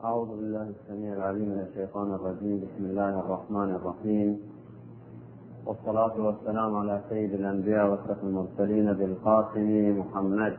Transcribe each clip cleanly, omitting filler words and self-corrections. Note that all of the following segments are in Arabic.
أعوذ بالله السميع العليم من الشيطان الرجيم. بسم الله الرحمن الرحيم، والصلاة والسلام على سيد الأنبياء وأشرف المرسلين بالقاسم محمد.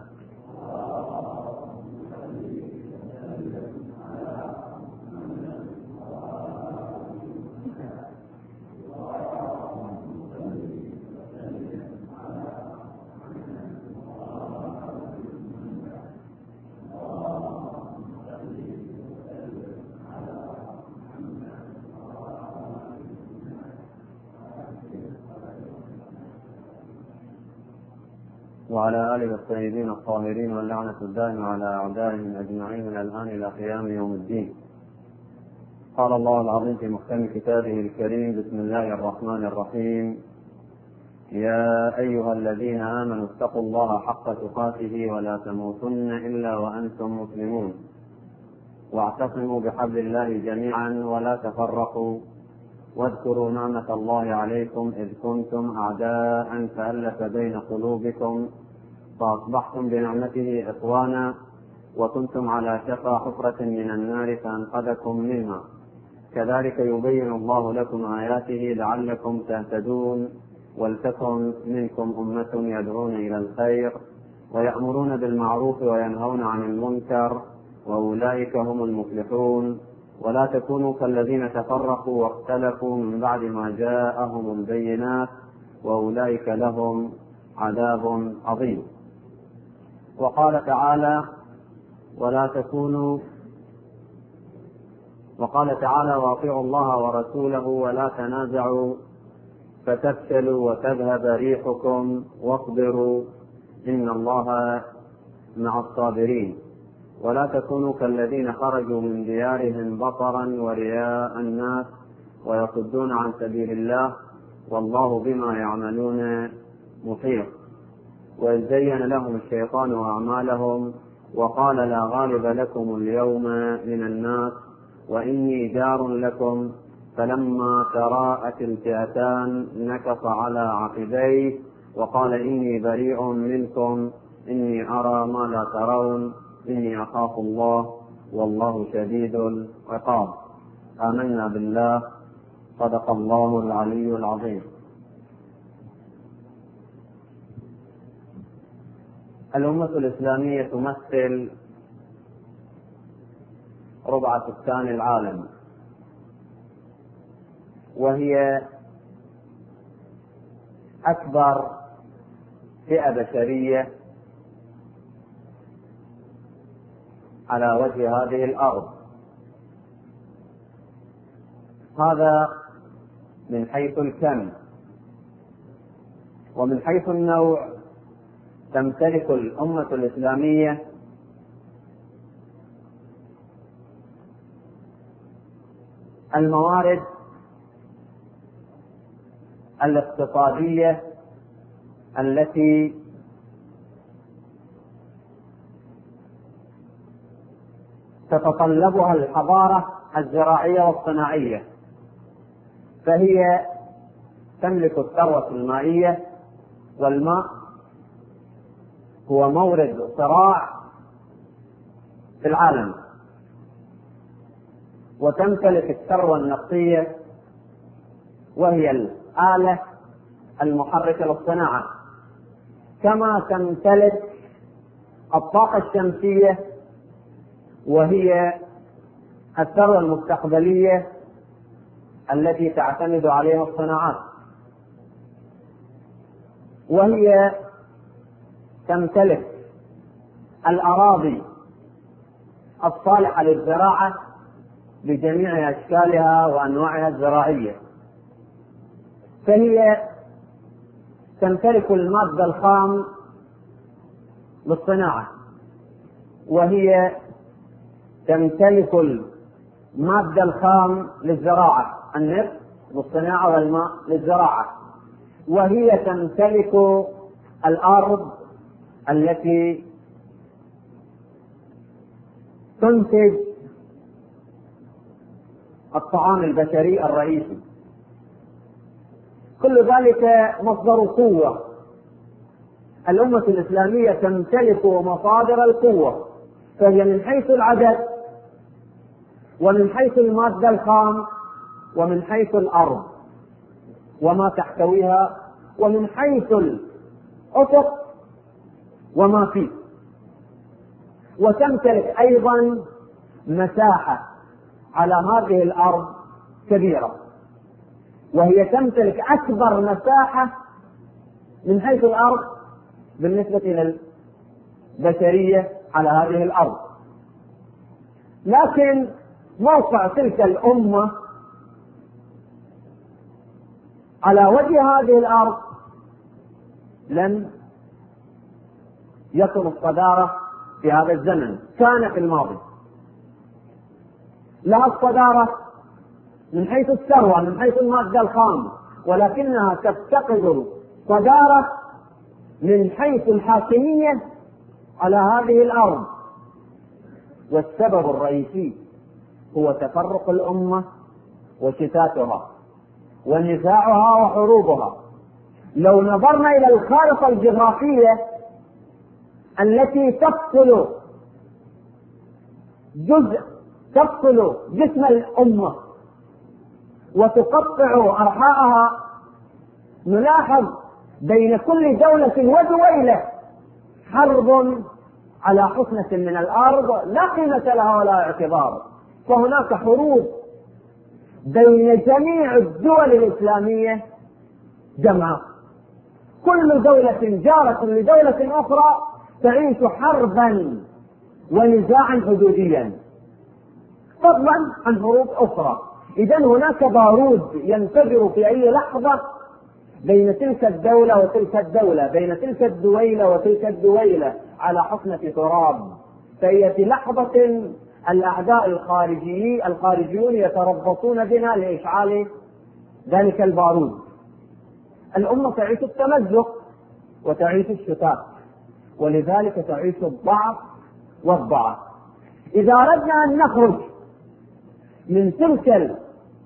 وعلى آله الطيبين الطاهرين واللعنة الدائمة على أعدائهم أجمعين من الآن إلى قيام يوم الدين. قال الله العظيم في محكم كتابه الكريم: بسم الله الرحمن الرحيم. يا أيها الذين آمنوا اتقوا الله حق تقاته ولا تموتن إلا وأنتم مسلمون، واعتصموا بحبل الله جميعا ولا تفرقوا، واذكروا نعمة الله عليكم إذ كنتم أعداء فألف بين قلوبكم فأصبحتم بنعمته إخوانا، وكنتم على شفا حفرة من النار فأنقذكم منها. كذلك يبين الله لكم آياته لعلكم تهتدون. ولتكن منكم أمة يدعون إلى الخير ويأمرون بالمعروف وينهون عن المنكر، وأولئك هم المفلحون. ولا تكونوا كالذين تفرقوا واختلفوا من بعد ما جاءهم البينات، وأولئك لهم عذاب عظيم. وقال تعالى: وأطيعوا الله ورسوله ولا تنازعوا فتفشلوا وتذهب ريحكم واصبروا إن الله مع الصابرين. ولا تكونوا كالذين خرجوا من ديارهم بطرا ورياء الناس ويصدون عن سبيل الله، والله بما يعملون محيط. وإذ زين لهم الشيطان أعمالهم وقال: لا غالب لكم اليوم من الناس وإني جار لكم، فلما تراءت الفئتان نكص على عقبيه وقال: إني بريء منكم إني أرى ما لا ترون إني أخاف الله والله شديد العقاب. آمنا بالله. صدق الله العلي العظيم. الأمة الإسلامية تمثل ربع سكان العالم، وهي أكبر فئة بشرية على وجه هذه الأرض. هذا من حيث الكم. ومن حيث النوع تمتلك الأمة الإسلامية الموارد الاقتصادية التي تتطلبها الحضارة الزراعية والصناعية، فهي تملك الثروة المائية، والماء هو مورد صراع في العالم، وتمتلك الثروة النفطية وهي الآلة المحركة للصناعة، كما تمتلك الطاقة الشمسية وهي الثروة المستقبلية التي تعتمد عليها الصناعات، وهي تمتلك الأراضي الصالحة للزراعة بجميع أشكالها وأنواعها الزراعية، فهي تمتلك المادة الخام للصناعة، وهي تمتلك المادة الخام للزراعة، النفط للصناعة والماء للزراعة، وهي تمتلك الأرض التي تنتج الطعام البشري الرئيسي. كل ذلك مصدر قوة. الأمة الإسلامية تمتلك مصادر القوة، فهي من حيث العدد ومن حيث المادة الخام، ومن حيث الأرض وما تحتويها، ومن حيث الأفق وما فيه. وتمتلك أيضا مساحة على هذه الأرض كبيرة، وهي تمتلك أكبر مساحة من حيث الأرض بالنسبة إلى البشرية على هذه الأرض. لكن موقع تلك الأمة على وجه هذه الأرض لم يكن الصدارة في هذا الزمن، كان في الماضي لها الصدارة من حيث الثروة، من حيث المادة الخام، ولكنها تفتقد صدارة من حيث الحاكمية على هذه الأرض. والسبب الرئيسي هو تفرق الأمة وشتاتها ونزاعها وحروبها. لو نظرنا إلى الخارطة الجغرافية التي تفصل جسم الأمة وتقطع أرحاءها، نلاحظ بين كل دولة ودويلة حرب على حصنة من الأرض لا قيمة لها ولا اعتبار. فهناك حروب بين جميع الدول الإسلامية جمعاء، كل دولة جارة لدولة أخرى تعيش حربا ونزاعا حدوديا، فضلا عن حروب أخرى. إذن هناك بارود ينفجر في أي لحظة بين تلك الدولة وتلك الدولة، بين تلك الدويلة وتلك الدويلة على حصنة تراب. فهي في لحظة الأعداء الخارجيون يتربصون بنا لإشعال ذلك البارود. الأمة تعيش التمزق وتعيش الشتات، ولذلك تعيش الضعف والضعف. إذا أردنا أن نخرج من تلك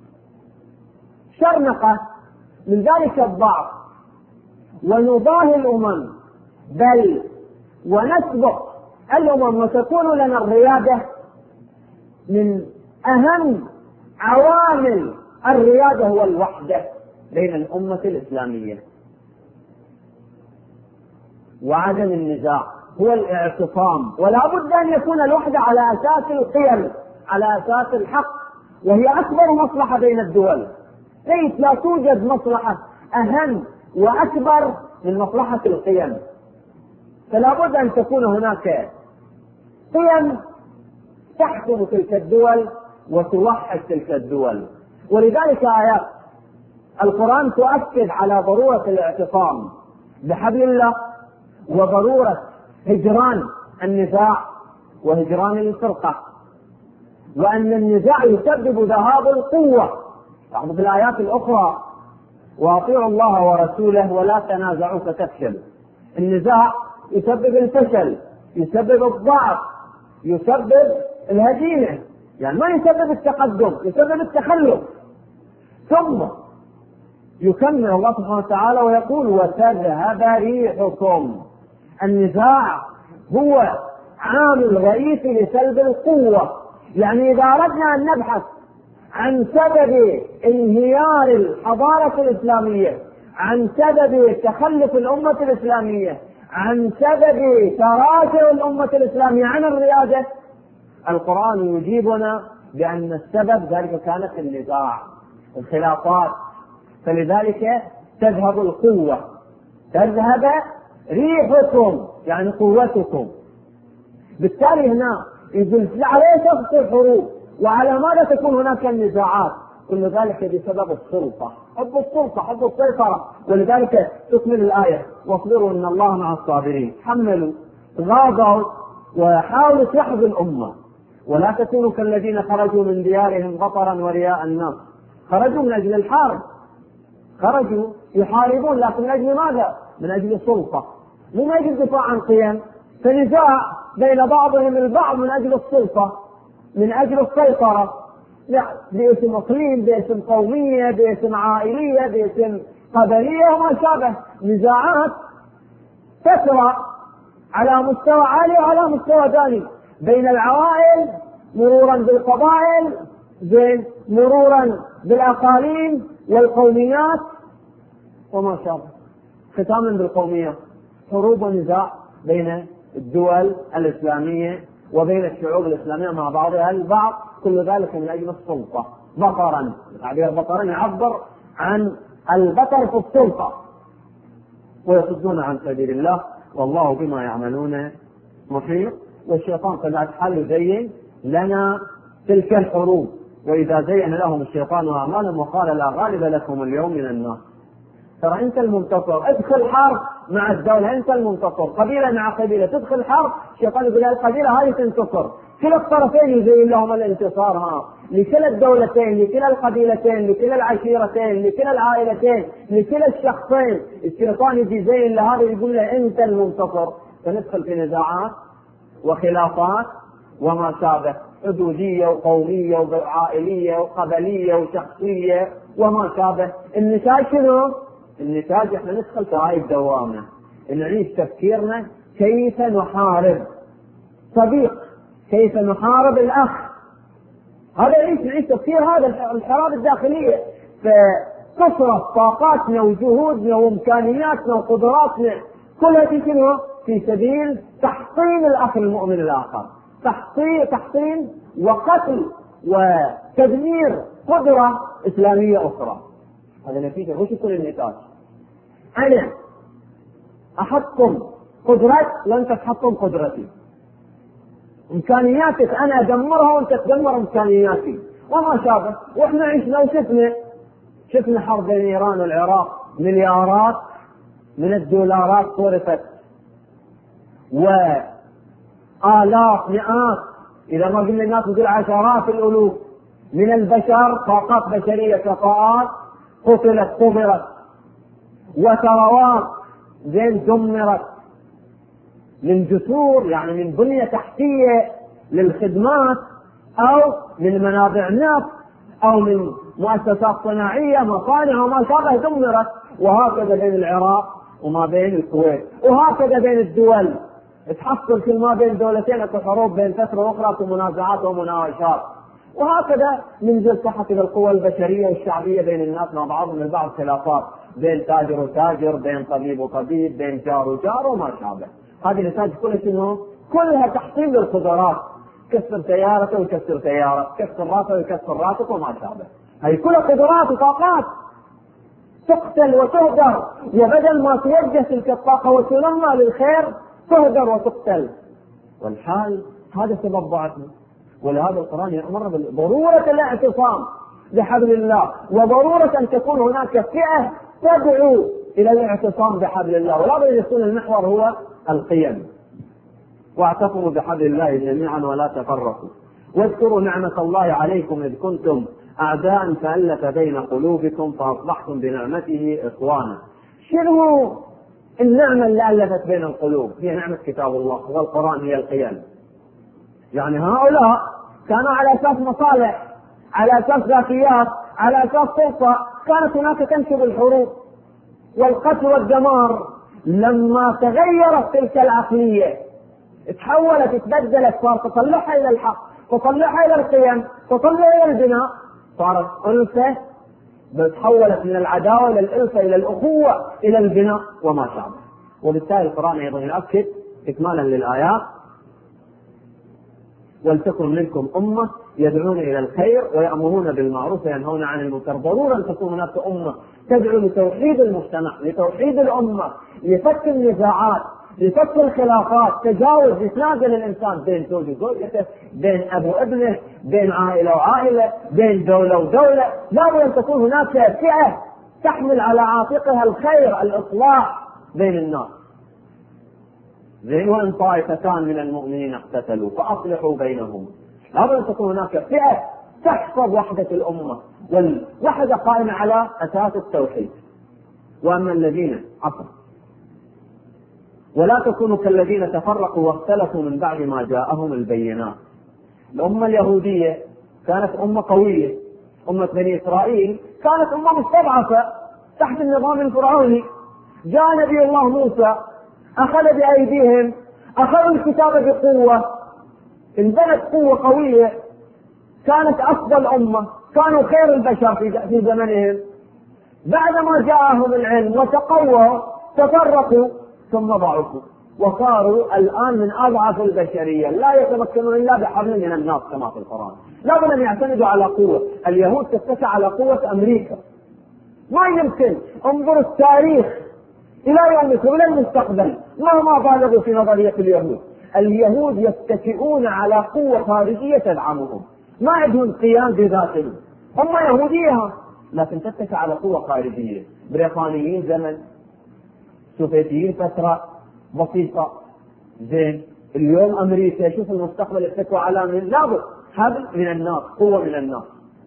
الشرنقة، من ذلك الضعف، ونضاهي الأمم بل ونسبق الأمم وتكون لنا الريادة، من أهم عوامل الريادة هو الوحدة بين الأمة الإسلامية وعدم النزاع، هو الاعتصام. ولا بد أن يكون الوحدة على أساس القيم، على أساس الحق، وهي أكبر مصلحة بين الدول. ليس لا توجد مصلحة أهم وأكبر من مصلحة القيم، فلا بد أن تكون هناك قيم تحكم تلك الدول وتوحد تلك الدول. ولذلك آيات القرآن تؤكد على ضرورة الاعتصام بحبل الله، وضرورة هجران النزاع وهجران الفرقة، وأن النزاع يسبب ذهاب القوة. يعني في الآيات الأخرى: وأطيعوا الله ورسوله ولا تنازعوا فتفشلوا. النزاع يسبب الفشل، يسبب الضعف، يسبب الهزيمة، يعني ما يسبب التقدم، يسبب التخلف. ثم يكمل الله سبحانه وتعالى ويقول: وتذهب ريحكم. النزاع هو عامل رئيسي لسلب القوة. يعني إذا أردنا أن نبحث عن سبب انهيار الحضارة الإسلامية، عن سبب تخلف الأمة الإسلامية، عن سبب تراجع الأمة الإسلامية عن الريادة، القرآن يجيبنا بأن السبب ذلك كانت النزاع، الخلافات. فلذلك تذهب القوة، تذهب ريحكم يعني قوتكم. بالتالي هنا يدل على شخص الحروب وعلى ماذا تكون هناك النزاعات، كل ذلك بسبب السلطة، حب السلطة، حب السيطرة. ولذلك تكمل الآية: واصبروا إن الله مع الصابرين. حملوا، غاضوا، وحاولوا تحفظوا الأمة، ولا تكونوا كالذين خرجوا من ديارهم بطرا ورياء الناس. خرجوا من أجل الحرب، خرجوا يحاربون، لكن من أجل ماذا؟ من أجل السلطة، مو من أجل الدفاع عن قيم. فنزاع بين بعضهم البعض من أجل السلطة، من أجل السيطرة، باسم إقليم، باسم قومية، باسم عائلية، باسم قبلية وما شابه. نزاعات تسرى على مستوى عالي وعلى مستوى ثاني بين العوائل، مرورا بالقبائل، زين مرورا بالأقاليم والقوميات وما شابه. ختاما بالقوميات، حروب ونزاع بين الدول الإسلامية وبين الشعوب الإسلامية مع بعضها البعض، كل ذلك من أجل السلطة. بطرا، تعبير بطرا يعبر عن البطر في السلطة، ويصدون عن سبيل الله والله بما يعملون محيط. والشيطان طبعا حال يزين لنا تلك الحروب، وإذا زين لهم الشيطان أعمالهم وقال لا غالب لكم اليوم من الناس. ترى أنت المنتصر، ادخل حرب مع الدولة، أنت المنتصر، قبيلة مع قبيلة تدخل حرب، الشيطان يقول القبيلة هذه تنتصر، كلا الطرفين يزين لهم الانتصار، لكلا الدولتين، لكلا القبيلتين، لكلا العشيرتين، لكلا العائلتين، لكلا الشخصين. الشيطان يجي يزين لهذا يقول له أنت المنتصر، فندخل في نزاعات وخلافات وما شابه، حدودية وقومية وعائلية وقبلية وشخصية وما شابه. النتاج شنو؟ النتاج احنا ندخل في هاي الدوامة، نعيش تفكيرنا كيف نحارب صديق، كيف نحارب الأخ. هذا نعيش تفكير هذا الحرب الداخلية، فتصرف طاقاتنا وجهودنا وإمكانياتنا وقدراتنا كلها في شنو؟ في سبيل تحصين الأخ المؤمن الآخر، تحصين وقتل وتدمير قدرة إسلامية أخرى. هذا نتيجة وش كل النتاج؟ أنا أحطم قدرتك وأنت تحطم قدرتي، إمكانياتك أنا أدمرها وأنت تدمر إمكانياتي وما شابه. وإحنا عشنا وشفنا حرب بين إيران والعراق، مليارات من الدولارات صرفت، وآلاف مئات إذا ما قلنا الناس نقول عشرات الألوف من البشر، طاقات بشرية كفاءات قتلت قبرت، وثروات زين دمرت من جسور، يعني من بنية تحتية للخدمات أو من منابع نفط أو من مؤسسات صناعية مصانع وما شابه دمرت. وهكذا بين العراق وما بين الكويت، وهكذا بين الدول تحصل كل ما بين دولتين اكو حروب بين فترة أخرى ومنازعات ومناوشات. وهكذا من صحة القوى البشرية والشعبية بين الناس مع بعضهم البعض، خلافات بين تاجر وتاجر، بين طبيب وطبيب، بين جار وجار وما شابه. هذه نتاج كلها شنو؟ كلها تحصيل للقدرات، كسر سيارته ويكسر سيارة، كسر راسه ويكسر راسه وما شابه. هي كلها قدرات وطاقات تقتل وتهدر، وبدل ما توجه تلك الطاقة وتنمى للخير تهدر وتقتل. والحال هذا سبب ضعفنا. ولهذا القرآن يأمر بضرورة الاعتصام بحبل الله، وضرورة أن تكون هناك فئة تدعو إلى الاعتصام بحبل الله، ولا بد يكون المحور هو القيم. واعتصموا بحبل الله جميعا ولا تفرقوا، واذكروا نعمة الله عليكم إذ كنتم أعداء فألف بين قلوبكم فأصبحتم بنعمته إخوانا. شنو النعمة اللي ألفت بين القلوب؟ هي نعمة كتاب الله والقرآن، هي القيم. يعني هؤلاء كانوا على أساس مصالح، على أساس ذاتيات، على أساس سلطة، كانت هناك تنشب الحروب والقتل والدمار. لما تغيرت تلك العقلية تحولت، تبدلت، صار تطلعها إلى الحق، تطلعها إلى القيم، تطلعها إلى البناء، صارت ألفة، تحولت من العداوة إلى الألفة، إلى الأخوة، إلى البناء وما شابه. وبالتالي القرآن أيضا يؤكد إكمالا للآيات: ولتكن منكم أمة يدعون إلى الخير ويأمرون بالمعروف وينهون عن المنكر. ضروري أن تكون هناك أمة تدعو لتوحيد المجتمع، لتوحيد الأمة، لفك النزاعات، لفك الخلافات، تجاوز يتنازل الإنسان بين زوج وزوجته، بين أبو وابنه، بين عائلة وعائلة، بين دولة ودولة. لا بد أن تكون هناك فئة تحمل على عاتقها الخير، الإصلاح بين الناس. وإن طائفتان من المؤمنين اقتتلوا فأصلحوا بينهم. لابد أن تكون هناك فئة تحفظ وحدة الأمة، والوحدة قائمة على أساس التوحيد. وأما الذين ولا تكونوا كالذين تفرقوا واختلفوا من بعد ما جاءهم البينات. الأمة اليهودية كانت أمة قوية، أمة بني إسرائيل كانت أمة مستضعفة تحت النظام الفرعوني. جاء نبي الله موسى أخذ بأيديهم، أخذ الكتاب بقوة، انبنت قوة قوية، كانت أفضل أمة، كانوا خير البشر في زمنهم. بعدما جاءهم العلم وتقووا تفرقوا ثم ضعفوا وصاروا الآن من أضعف البشرية، لا يتمكنون إلا بحبل من الناس كما في القرآن. لا بد أن يعتمدوا على قوة. اليهود تتكى على قوة أمريكا، ما يمكن. انظر التاريخ إلى يومكم إلى المستقبل مهما بالغوا في نظرية اليهود. اليهود يتكئون على قوة خارجية تدعمهم، ما عندهم قيام بذاتهم، هم يهودية لكن تتكى على قوة خارجية. بريطانيين زمن، سوفيتيين فترة بسيطة، زين اليوم أمريكا. شوف المستقبل يتكوا على من؟ لابد حبل من الناس، قوة من الناس،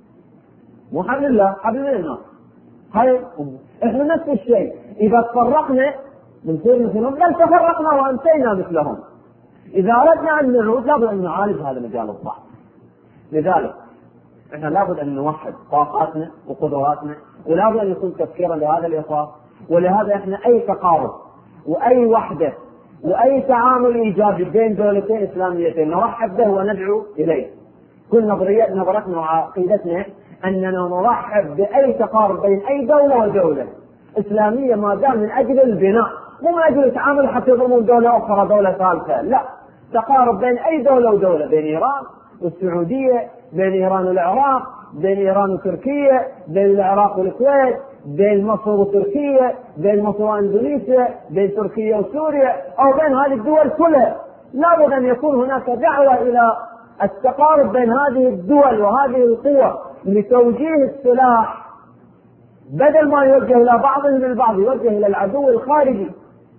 مو حبل الله، حبل من الناس. هاي احنا نفس الشيء، إذا تفرقنا بنصير مثلهم، بل تفرقنا وانتينا مثلهم. إذا أردنا أن نعود لابد أن نعالج هذا مجال الضعف. لذلك احنا لابد أن نوحد طاقاتنا وقدراتنا، ولابد أن يكون تفكيرا لهذا الإطار. ولهذا احنا أي تقارب وأي وحدة وأي تعامل إيجابي بين دولتين إسلاميتين نرحب به وندعو إليه. كل نظرتنا وعقيدتنا أننا نرحب بأي تقارب بين أي دولة ودولة إسلامية ما دام من أجل البناء، مو من أجل التعامل حتى يضمون دولة أخرى دولة ثالثة. لا، تقارب بين أي دولة ودولة، بين إيران والسعودية، بين إيران والعراق، بين إيران وتركيا، بين العراق والكويت، بين مصر وتركيا، بين مصر واندونيسيا، بين تركيا وسوريا، أو بين هذه الدول كلها. لابد أن يكون هناك دعوة إلى التقارب بين هذه الدول وهذه القوى لتوجيه السلاح، بدل ما يوجه إلى بعضهم البعض يوجه إلى العدو الخارجي.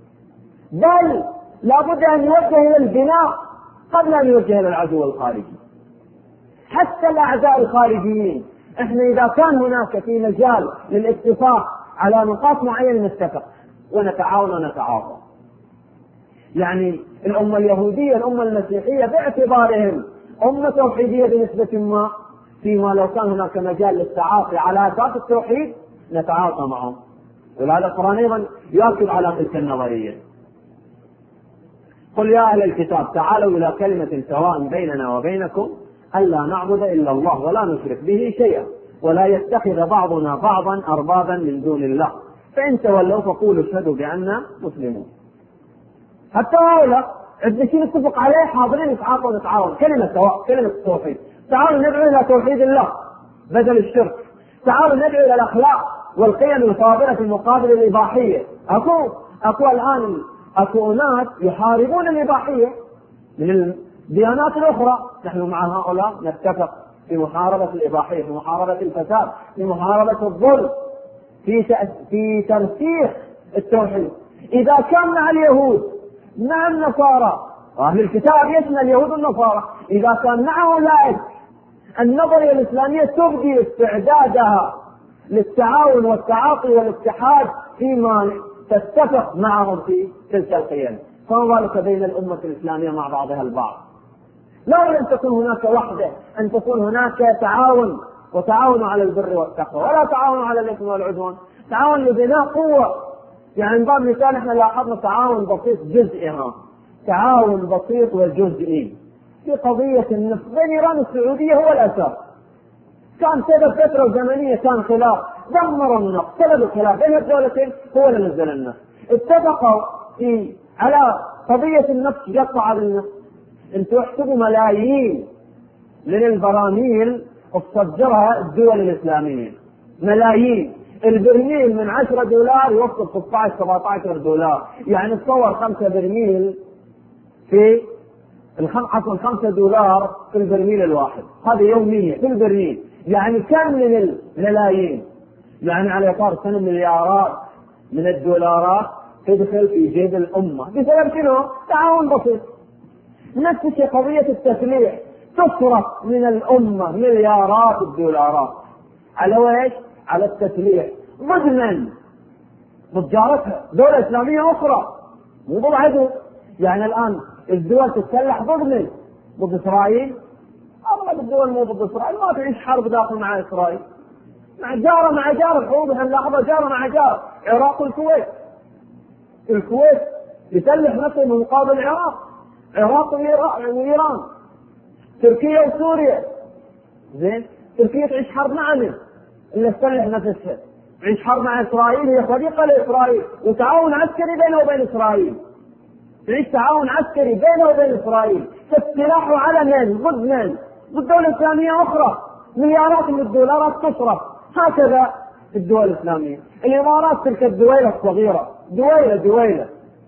بل لابد أن يوجه إلى البناء قبل أن يوجه إلى العدو الخارجي. حتى الأعداء الخارجيين احنا إذا كان هناك في مجال للاتفاق على نقاط معينة نتفق ونتعاون ونتعاطى. يعني الأمة اليهودية، الأمة المسيحية باعتبارهم أمة توحيدية بنسبة ما، فيما لو كان هناك مجال للتعاطي على أساس التوحيد نتعاطى معهم. ولهذا القرآن أيضا يؤكد على تلك النظرية. قل يا أهل الكتاب تعالوا إلى كلمة سواء بيننا وبينكم ألا نعبد إلا الله ولا نشرك به شيئا ولا يتخذ بعضنا بعضا أربابا من دون الله فإن تولوا فقولوا اشهدوا بأننا مسلمون. حتى هؤلاء عندنا شيء نتفق عليه، حاضرين نتعاطى ونتعاون. كلمة سواء، كلمة التوحيد. تعالوا ندعو إلى توحيد الله بدل الشرك. تعالوا ندعو إلى الأخلاق والقيم الفاضلة في مقابل الإباحية. أكو الآن أكو ناس يحاربون الإباحية من الديانات الأخرى. نحن مع هؤلاء نتفق في محاربة الإباحية، في محاربة الفساد، في محاربة الظلم، في ترسيخ التوحيد. إذا كان مع اليهود مع النصارى، أهل الكتاب يشمل اليهود والنصارى، إذا كان مع أولئك النظرية الإسلامية تبدي استعدادها للتعاون والتعاطي والاتحاد فيما تتفق معهم في تلك القيم، فما بالك بين الأمة الإسلامية مع بعضها البعض. لا أن تكون هناك وحدة، أن تكون هناك تعاون، وتعاون على البر والتقوى ولا تعاون على الإثم والعدوان، تعاون لبناء قوة. يعني من باب مثال احنا لاحظنا تعاون بسيط جزئي، تعاون بسيط وجزئي في قضية النفط بين إيران والسعودية هو الأساس. كان سبب فترة زمنية كان خلاف دمر النفط، سبب الخلاف بين الدولتين هو اللي نزل النفط. اتفقوا على قضية النفط، قطع النفط. انتوا احسبوا ملايين من البراميل تصدرها الدول الإسلامية، ملايين. البرميل من 10 دولار يوصل 16-17 دولار. يعني تصور 5 برميل في 5 دولار في البرميل الواحد، هذه يومية في البرميل. يعني كم من الملايين، يعني على إطار سنة مليارات من الدولارات تدخل في جيب الأمة بسبب شنو؟ تعاون بسيط. نفس الشيء قضية التسليح، تصرف من الأمة مليارات الدولارات على ويش؟ على التسليح ضد جارتها دولة إسلامية أخرى، مو ضد عدو. يعني الآن الدول تتسلح ضد إسرائيل. أغلب الدول مو ضد إسرائيل، ما تعيش حرب داخل مع إسرائيل، مع جارة الحروب احنا نلاحظها جارة مع جارة. العراق والكويت، الكويت يسلح نفسه من مقابل العراق، العراق وإيران، تركيا وسوريا، زين تركيا تعيش حرب مع من؟ اللي تسلح نفسها، تعيش حرب مع إسرائيل، هي صديقة لإسرائيل، وتعاون عسكري بينه وبين إسرائيل، تعيش تعاون عسكري بينه وبين إسرائيل، فالسلاح على من؟ ضد من؟ ضد دولة إسلامية أخرى، مليارات من الدولارات تصرف. هكذا في الدول الإسلامية. الإمارات تلك الدويلة الصغيرة، دويلة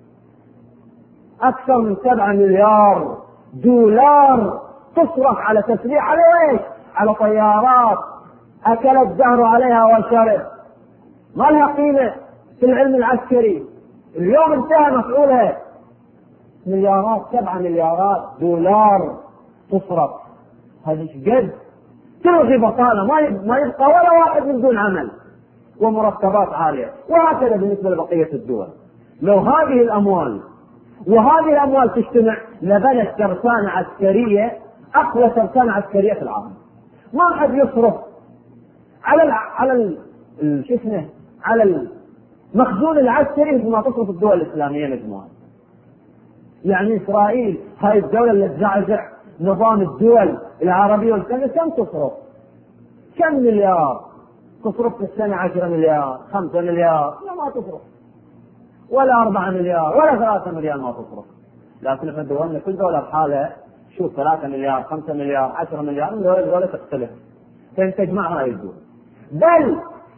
أكثر من 7 مليار دولار تصرف على تسليح، على ايش؟ على طيارات أكل الدهر عليها وشرب، ما لها قيمة في العلم العسكري. اليوم انتهى مفعولها. مليارات، 7 مليارات دولار تصرف، هذه قد تلغي بطالة، ما يبقى ولا واحد من دون عمل، ومرتبات عالية. وهكذا بالنسبة لبقية الدول. لو هذه الأموال تجتمع لبنت ترسانة عسكرية، أقوى ترسانة عسكرية في العالم. ما حد يصرف على المخزون العسكري مثل ما تصرف الدول الإسلامية مجموعة. يعني إسرائيل هاي الدولة اللي تزعزع نظام الدول العربية والإسلامية كم تصرف؟ كم مليار تصرف في السنة؟ 10 مليار، 5 مليار؟ لا، ما تصرف، ولا 4 مليار، ولا 3 مليار ما تصرف. لكن احنا دولنا كل دولة بحالها، شوف 3 مليار، 5 مليار، 10 مليار، من دولة تختلف. كان تجمعها هاي الدول، بل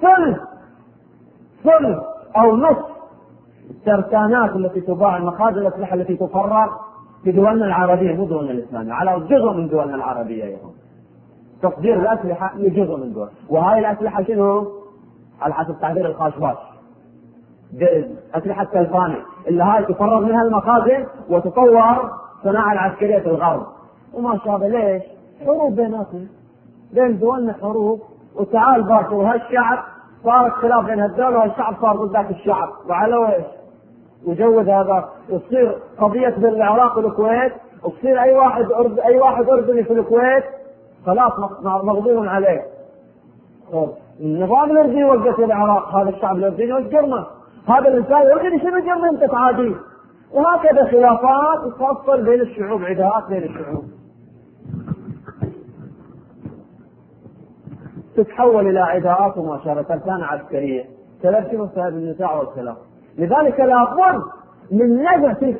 ثلث أو نصف الترسانات التي تباع، المخازن الأسلحة التي تفرغ في دولنا العربية، مو دولنا الإسلامية، على جزء من دولنا العربية أيضا. تصدير الأسلحة لجزء من دول، وهاي الأسلحة شنو؟ على حسب تعبير الخاشباش، أسلحة كالفاني اللي هاي تفرغ منها المخازن وتطور صناعة العسكرية في الغرب وما شابه. ليش؟ حروب بيناتنا، بين دولنا حروب، وتعال باشر وهالشعب صار اختلاف بين هالدولة والشعب صار ضد ذاك الشعب، وعلى ايش؟ وجود هذا، وتصير قضية بالعراق والكويت، وتصير أي واحد أردني في الكويت خلاص مغضوب عليه. النظام الأردني وقف في العراق، هذا الشعب الأردني والجرمة، هذا الإنسان الأردني شنو جرمه أنت تعاديه؟ وهكذا خلافات تفصل بين الشعوب، عداءات بين الشعوب تتحول إلى عداءات وما شابه، ترسانة عسكرية. سبب شنو؟ سبب النزاع والخلاف. لذلك لابد من نزع تلك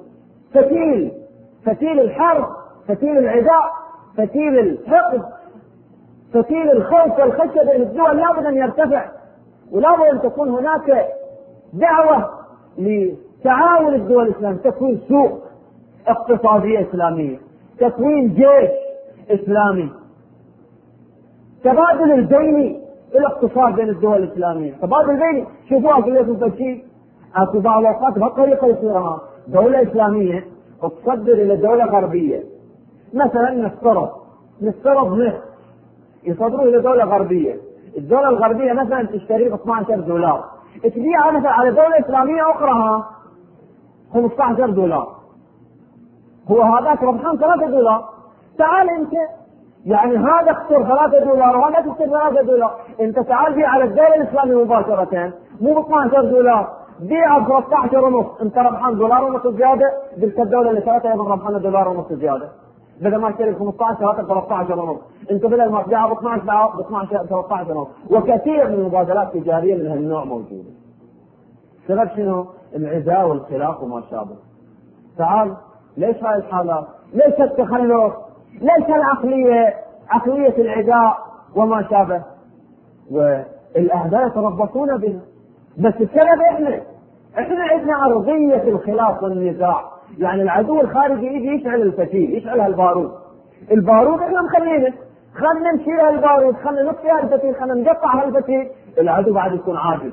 فتيل الحرب، فتيل العداء، فتيل الحقد، فتيل الخوف والخشية بين الدول، لابد أن يرتفع، ولابد أن تكون هناك دعوة لتعاون الدول الإسلامية، تكوين سوق اقتصادية إسلامية، تكوين جيش إسلامي، تبادل البيني الاقتصاد بين الدول الإسلامية، تبادل بيني. شوفوا أكو شيء، أكو بعض الأوقات بهالطريقة يصيرها دولة إسلامية تصدر إلى دولة غربية. مثلا نفترض نفط يصدروا إلى دولة غربية، الدولة الغربية مثلا تشتري ب 12 دولار، تبيعها مثلا على دولة إسلامية أخرى 15 دولار، هو هذاك ربحان 3 دولار. تعال أنت، يعني هذا اختر 3 دولار وهذا تختر 3 دولار، انت تعال بيع على الدولة الإسلامية مباشرة مو ب 12 دولار، بيع ب 13 ونص، انت ربحان دولار ونص زيادة، تلك الدولة اللي ثلاثة ايضا ربحان دولار ونص زيادة، بدل ما تشتري ب 15 هاتف 13 ونص، انت بدل ما تبيعها ب 12 ب 12 13 ونص. وكثير من المبادلات التجارية من هالنوع موجودة. سبب شنو؟ العداء والخلاف وما شابه. تعال، ليش هاي الحالات؟ ليش التخلف؟ ليس عقلية العداء وما شابه؟ والأعداء يتربصون بنا، بس السبب احنا عندنا أرضية الخلاف والنزاع. يعني العدو الخارجي يجي يشعل الفتيل، يشعل البارود احنا مخلينه، خلنا نشيل البارود، خلنا نطفي الفتيل، خلنا نقطع الفتيل، العدو بعد يكون عاجز.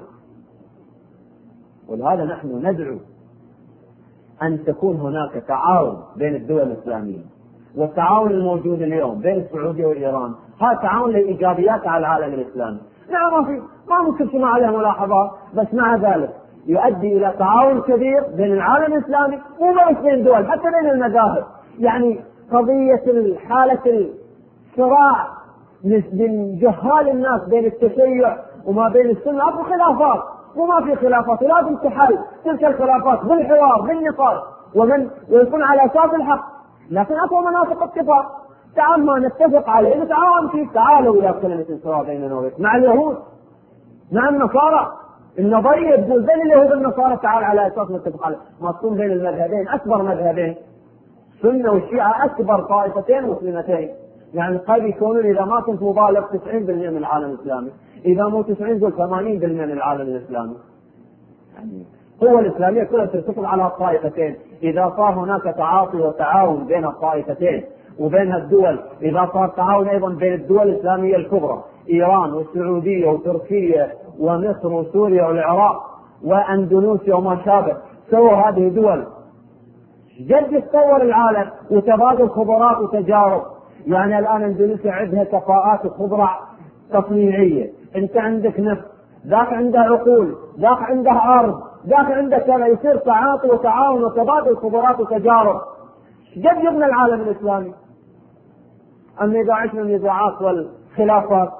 ولهذا نحن ندعو أن تكون هناك تعاون بين الدول الإسلامية، والتعاون الموجود اليوم بين السعودية وإيران هذا تعاون لإيجابيات على العالم الإسلامي. نعم، ما ممكن ما عليه ملاحظات، بس مع ذلك يؤدي إلى تعاون كبير بين العالم الإسلامي، مو بس بين دول، حتى بين المذاهب. يعني قضية حالة الصراع من جهال الناس بين التشيع وما بين السنة، أكو خلافات وما في خلافات، ولازم تحل تلك الخلافات بالحوار بالنقاش ويكون على أساس الحق. لكن أكو مناطق اتفاق، تعال ما نتفق عليه نتعاون فيه. تعالوا إلى كلمة سواء بيننا وبينكم. مع اليهود مع النصارى النظرية تقول بين اليهود والنصارى تعال على أساس نتفق عليه. ما تكون بين المذهبين أكبر مذهبين السنة والشيعة أكبر طائفتين مسلمتين، يعني قد يكونون إذا ما كنت مبالغ 90% من العالم الإسلامي، إذا مو 90 قل 80% من العالم الإسلامي. يعني القوى الإسلامية كلها ترتكب على الطائفتين. إذا صار هناك تعاطي وتعاون بين الطائفتين وبين الدول، إذا صار تعاون أيضا بين الدول الإسلامية الكبرى إيران والسعودية وتركيا ومصر وسوريا والعراق وأندونيسيا وما شابه، سووا هذه دول جد يتطور العالم وتبادل خبرات وتجارب. يعني الآن اندونيسيا عندها كفاءات وخبرة تصنيعية، انت عندك نفس، ذاك عنده عقول، ذاك عنده أرض، ذاك عنده كذا، يصير تعاطي وتعاون وتبادل خبرات وتجارب. جد يبنى العالم الإسلامي. أما إذا عشنا النزاعات والخلافات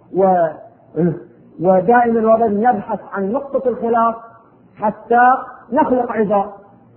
ودائما وابدا نبحث عن نقطة الخلاف حتى نخلق عداء،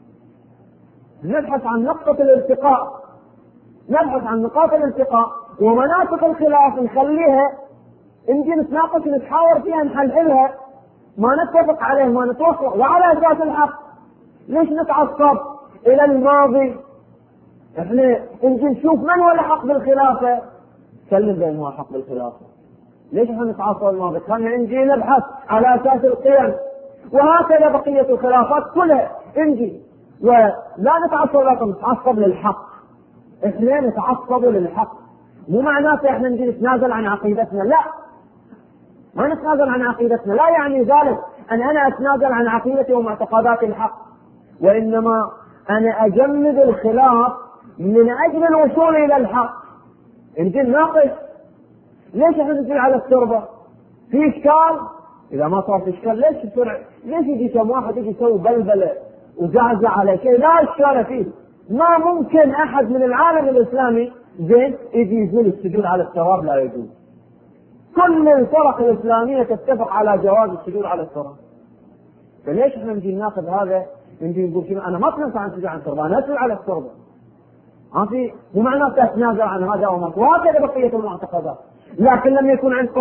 نبحث عن نقطة الالتقاء، نبحث عن نقاط الالتقاء ومناطق الخلاف نخليها نجي نتناقش ونتحاور فيها نحللها، ما نتفق عليه ما نتوافق وعلى أساس الحق. ليش نتعصب إلى الماضي؟ احنا نجي نشوف من هو الحق بالخلافة، سلم بين هو الحق بالخلافة. ليش احنا نتعصب الماضي؟ خلينا نجي نبحث على أساس القيم. وهكذا بقية الخلافات كلها نجي ولا نتعصب، لا نتعصب للحق. احنا نتعصب للحق، مو معناته احنا نجي نتنازل عن عقيدتنا، لا ما نتنازل عن عقيدتنا، لا يعني ذلك ان انا اتنازل عن عقيدتي ومعتقداتي الحق، وانما انا اجمد الخلاف من اجل الوصول الى الحق. نجي نناقش. ليش احنا نجي على التربه؟ في اشكال؟ اذا ما صار في اشكال ليش يصير؟ ليش يجي كم واحد يجي يسوي بلبله وزعزع على شيء لا اشكال فيه؟ ما ممكن احد من العالم الاسلامي زين يجي يقول السجود على التراب لا يجوز. كل الفرق الاسلاميه تتفق على جواز السجود على التراب. فليش احنا نجي ناخذ هذا نجي نقول شنو انا ما اتنازل عن السجود على التراب، انا اسجد على التربه. ما في مو معناته اتنازل عن هذا او ما، وهكذا بقيه المعتقدات. لكن لم يكن عند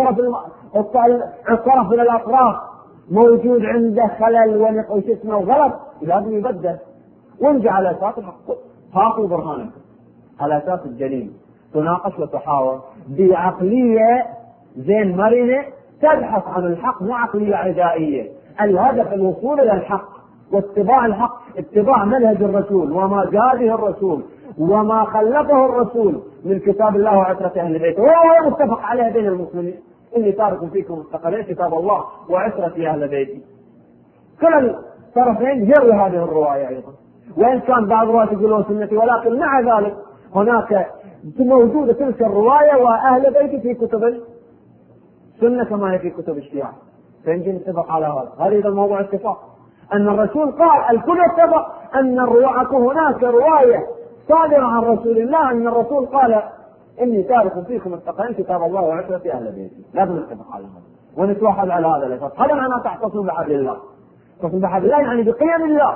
الطرف من الاطراف موجود عنده خلل وش اسمه وغلط، لازم يبدل. ونجي على اساس الحق، هاتوا برهانكم على اساس الدليل، تناقش وتحاور بعقليه زين مرنه تبحث عن الحق، مو عقليه عدائيه. الهدف الوصول الى الحق واتباع الحق، اتباع منهج الرسول وما جاء به الرسول وما خلفه الرسول من كتاب الله وعترة اهل بيته، وهو متفق عليه بين المسلمين. اني تارك فيكم مستقرين كتاب الله وعترة اهل بيتي. كل الطرفين يروي هذه الروايه ايضا، وان كان بعض الرواة يقولون سنتي، ولكن مع ذلك هناك موجودة تلك الرواية وأهل بيتي في كتب السنة كما هي في كتب الشيعة. فنجي نتفق على هذا. هذا الموضوع اتفاق أن الرسول قال، الكل اتفق أن هناك رواية صادرة عن رسول الله أن الرسول قال إني تارك فيكم التقين كتاب الله وعترة أهل بيتي. لازم نتفق على هذا ونتوحد على هذا الأساس. هذا معناه تعتصم بحبل الله. تعتصم بحبل الله يعني بقيم الله،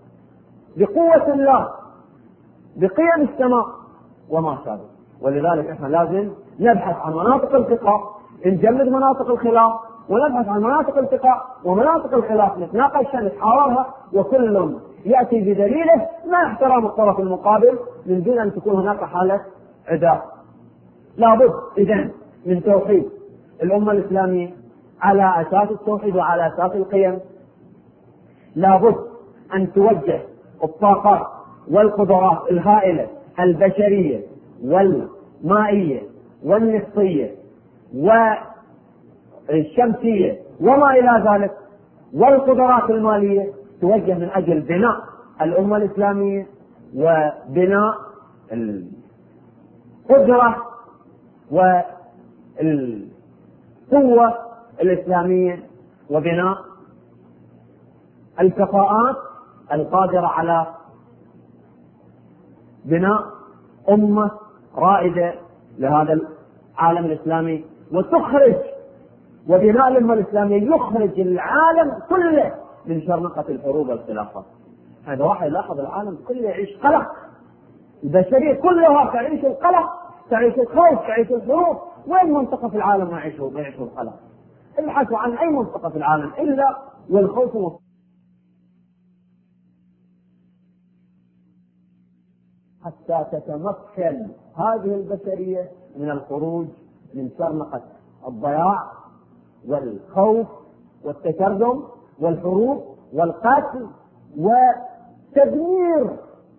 بقوة الله، بقيم السماء وما شابه. ولذلك احنا لازم نبحث عن مناطق التقاء، نجمد مناطق الخلاف، ونبحث عن مناطق التقاء ومناطق الخلاف، نتناقش نتحاورها، وكل يأتي بدليله مع احترام الطرف المقابل من دون أن تكون هناك حالة عداء. لابد إذن من توحيد الأمة الإسلامية على أساس التوحيد وعلى أساس القيم. لابد أن توجه الطاقات والقدرات الهائلة البشرية والمائية والنفطية والشمسية وما إلى ذلك والقدرات المالية توجه من أجل بناء الأمة الإسلامية وبناء القدرة والقوة الإسلامية وبناء الكفاءات القادرة على بناء أمة رائدة لهذا العالم الإسلامي، وتخرج وبناء الأمة الإسلامية يخرج العالم كله من شرنقة الحروب والخلافات. هذا واحد لاحظ العالم كله يعيش قلق، البشرية كلها تعيش القلق تعيش الخوف، تعيش الحروب. وين منطقة في العالم ما يعيشوا الخلاص؟ ابحثوا عن أي منطقة في العالم إلا والخوف حتى تتمكن هذه البشرية من الخروج من شرنقة الضياع والخوف والتشرذم والحروب والقتل وتدمير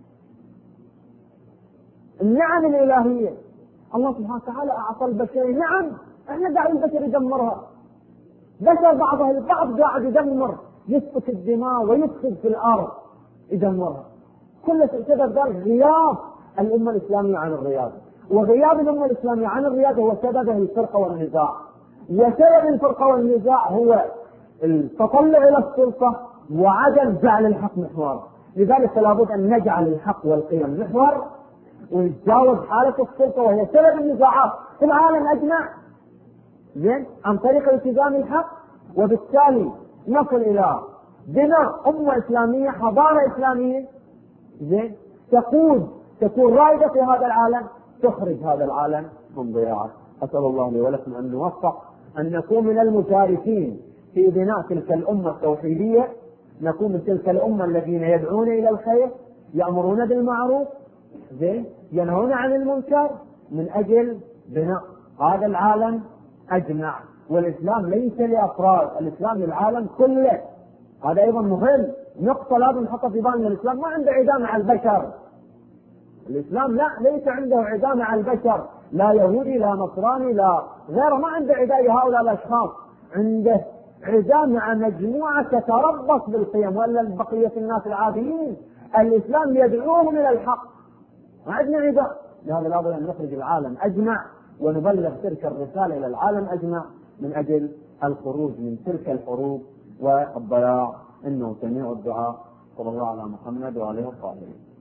النعم الإلهية. الله سبحانه وتعالى أعطى البشرية نعم، احنا قاعد البشر يدمرها، بشر بعضها البعض قاعد يدمر، يسفك الدماء ويفسد في الأرض، يدمرها. كل سبب قال غياب الأمة الإسلامية عن الرياضة، وغياب الأمة الإسلامية عن الرياضة هو سببه الفرقة والنزاع، وسبب الفرقة والنزاع هو التطلع إلى السلطة وعدم جعل الحق محور. لذلك لابد أن نجعل الحق والقيم محور ونتجاوز حالة السلطة وهي سبب النزاعات في العالم أجمع زين عن طريق التزام الحق، وبالتالي نصل إلى بناء أمة إسلامية، حضارة إسلامية زين تكون رائدة في هذا العالم، تخرج هذا العالم من ضياعه. أسأل الله لي ولكم أن نوفق أن نكون من المشاركين في بناء تلك الأمة التوحيدية، نكون من تلك الأمة الذين يدعون إلى الخير، يأمرون بالمعروف زين ينهون عن المنكر، من أجل بناء هذا العالم أجمع. والإسلام ليس لأفراد، الإسلام للعالم كله. هذا أيضا مهم، نقطة لازم نحطها في بالنا. الإسلام ما عنده عداء على البشر، الإسلام ليس عنده عداء على البشر، لا يهودي لا نصراني لا غيره، ما عنده عداء هؤلاء الأشخاص، عنده عداء مع مجموعة تتربص بالقيم، ولا بقية الناس العاديين الإسلام يدعوهم إلى الحق، ما عندنا عداء. لهذا لابد أن نخرج العالم أجمع ونبلغ تلك الرسالة إلى العالم أجمع من أجل الخروج من تلك الحروب والضياع. إنه سميع الدعاء. صلى الله على محمد وعليه وصحبه.